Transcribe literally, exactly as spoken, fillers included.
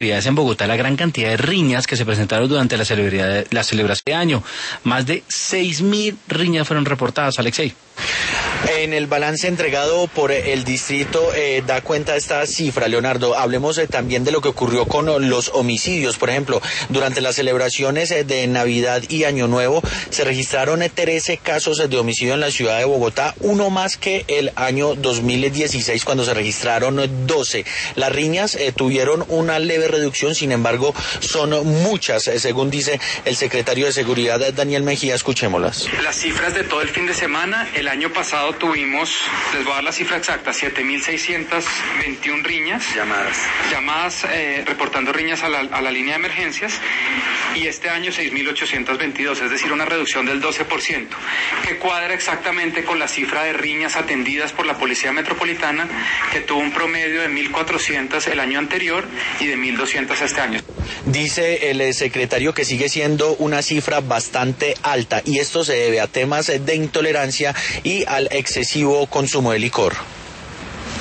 en Bogotá la gran cantidad de riñas que se presentaron durante la, celebridad, la celebración de año. Más de seis mil riñas fueron reportadas, Alexei. En el balance entregado por el distrito eh, da cuenta esta cifra, Leonardo. Hablemos eh, también de lo que ocurrió con los homicidios. Por ejemplo, durante las celebraciones eh, de Navidad y Año Nuevo se registraron eh, trece casos eh, de homicidio en la ciudad de Bogotá, uno más que el año dos mil dieciséis cuando se registraron eh, doce. Las riñas eh, tuvieron una leve reducción, sin embargo son muchas, eh, según dice el secretario de Seguridad Daniel Mejía. Escuchémoslas. Las cifras de todo el fin de semana, el año pasado tuvimos, les voy a dar la cifra exacta, siete mil seiscientas veintiuna riñas. Llamadas. Llamadas eh, reportando riñas a la, a la línea de emergencias, y este año seis mil ochocientas veintidós, es decir, una reducción del doce por ciento, que cuadra exactamente con la cifra de riñas atendidas por la Policía Metropolitana, que tuvo un promedio de mil cuatrocientas el año anterior y de mil doscientas este año. Dice el secretario que sigue siendo una cifra bastante alta, y esto se debe a temas de intolerancia y al excesivo consumo de licor.